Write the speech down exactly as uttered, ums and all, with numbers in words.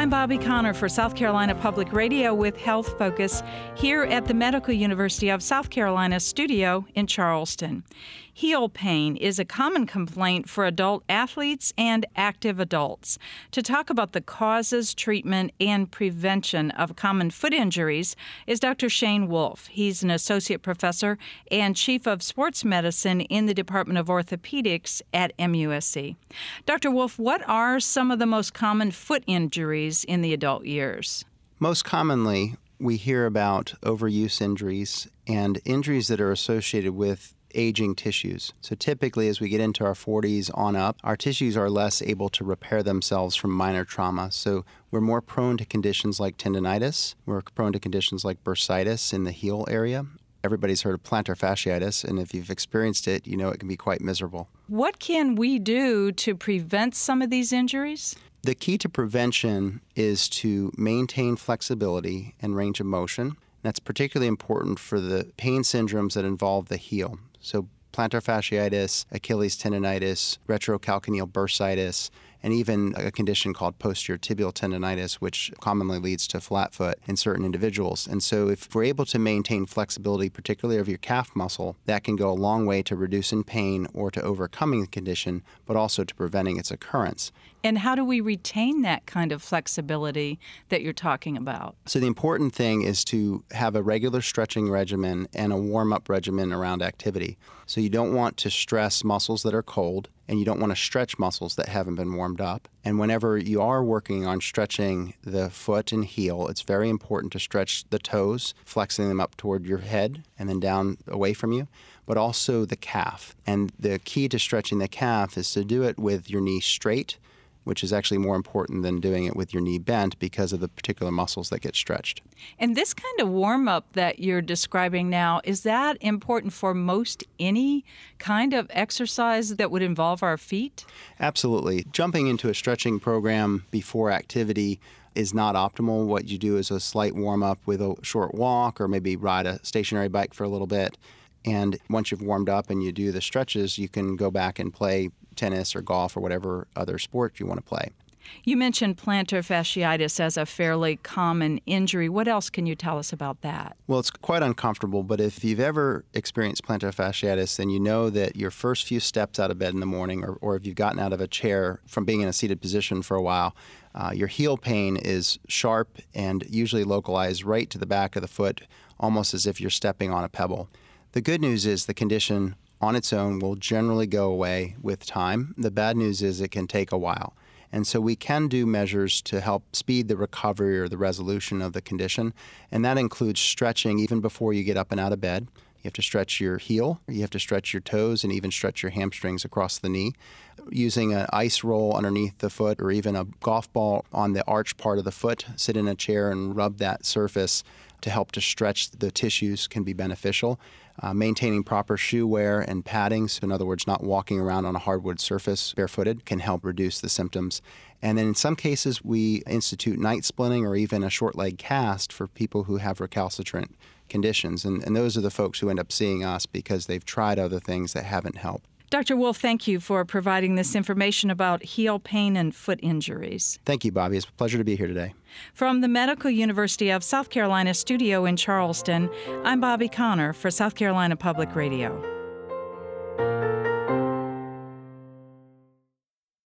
I'm Bobby Connor for South Carolina Public Radio with Health Focus here at the Medical University of South Carolina studio in Charleston. Heel pain is a common complaint for adult athletes and active adults. To talk about the causes, treatment, and prevention of common foot injuries is Doctor Shane Wolf. He's an associate professor and chief of sports medicine in the Department of Orthopedics at M U S C. Doctor Wolf, what are some of the most common foot injuries in the adult years? Most commonly, we hear about overuse injuries and injuries that are associated with aging tissues. So typically, as we get into our forties on up, our tissues are less able to repair themselves from minor trauma. So we're more prone to conditions like tendonitis. We're prone to conditions like bursitis in the heel area. Everybody's heard of plantar fasciitis, and if you've experienced it, you know it can be quite miserable. What can we do to prevent some of these injuries? The key to prevention is to maintain flexibility and range of motion. That's particularly important for the pain syndromes that involve the heel. So plantar fasciitis, Achilles tendonitis, retrocalcaneal bursitis, and even a condition called posterior tibial tendonitis, which commonly leads to flat foot in certain individuals. And so if we're able to maintain flexibility, particularly of your calf muscle, that can go a long way to reducing pain or to overcoming the condition, but also to preventing its occurrence. And how do we retain that kind of flexibility that you're talking about? So the important thing is to have a regular stretching regimen and a warm-up regimen around activity. So you don't want to stress muscles that are cold, and you don't want to stretch muscles that haven't been warmed up. And whenever you are working on stretching the foot and heel, it's very important to stretch the toes, flexing them up toward your head and then down away from you, but also the calf. And the key to stretching the calf is to do it with your knee straight, which is actually more important than doing it with your knee bent because of the particular muscles that get stretched. And this kind of warm-up that you're describing now, is that important for most any kind of exercise that would involve our feet? Absolutely. Jumping into a stretching program before activity is not optimal. What you do is a slight warm-up with a short walk or maybe ride a stationary bike for a little bit. And once you've warmed up and you do the stretches, you can go back and play tennis or golf or whatever other sport you want to play. You mentioned plantar fasciitis as a fairly common injury. What else can you tell us about that? Well, it's quite uncomfortable, but if you've ever experienced plantar fasciitis, then you know that your first few steps out of bed in the morning, or, or if you've gotten out of a chair from being in a seated position for a while, uh, your heel pain is sharp and usually localized right to the back of the foot, almost as if you're stepping on a pebble. The good news is the condition on its own will generally go away with time. The bad news is it can take a while. And so we can do measures to help speed the recovery or the resolution of the condition, and that includes stretching even before you get up and out of bed. You have to stretch your heel, you have to stretch your toes, and even stretch your hamstrings across the knee. Using an ice roll underneath the foot or even a golf ball on the arch part of the foot, sit in a chair and rub that surface to help to stretch the tissues can be beneficial. Uh, maintaining proper shoe wear and padding, so in other words, not walking around on a hardwood surface barefooted, can help reduce the symptoms. And then in some cases, we institute night splinting or even a short leg cast for people who have recalcitrant conditions. And, and those are the folks who end up seeing us because they've tried other things that haven't helped. Doctor Wolf, thank you for providing this information about heel pain and foot injuries. Thank you, Bobby. It's a pleasure to be here today. From the Medical University of South Carolina studio in Charleston, I'm Bobby Connor for South Carolina Public Radio.